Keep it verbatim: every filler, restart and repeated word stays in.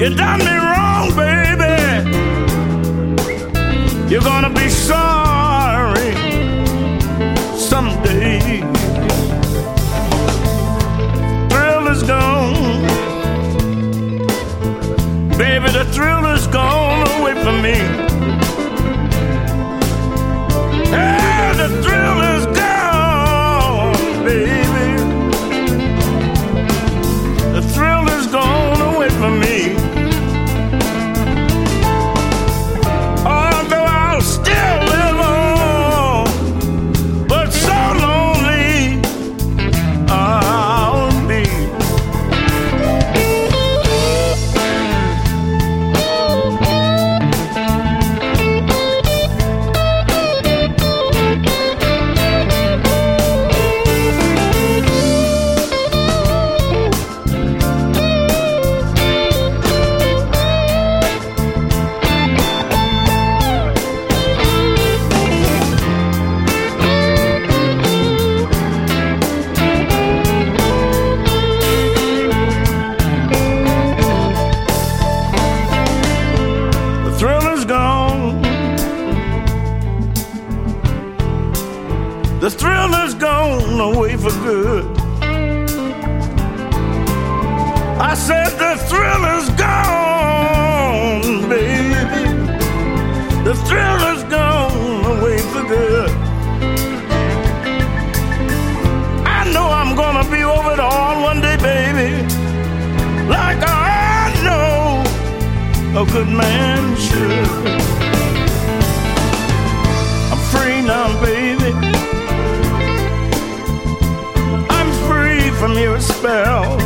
You done me wrong, baby. You're gonna be sorry someday. Thrill is gone, baby, the thrill is gone away from me. Hey, the thrill is gone, baby. The thrill is gone away from me. Although I'll still live on, but so lonely I'll be. The thrill is gone. The thrill is gone away for good. I said the thrill is gone, baby. The thrill is gone away for good. I know I'm gonna be over it all one day, baby, like I know a good man should. I'm free now, baby. I'm free from your spell.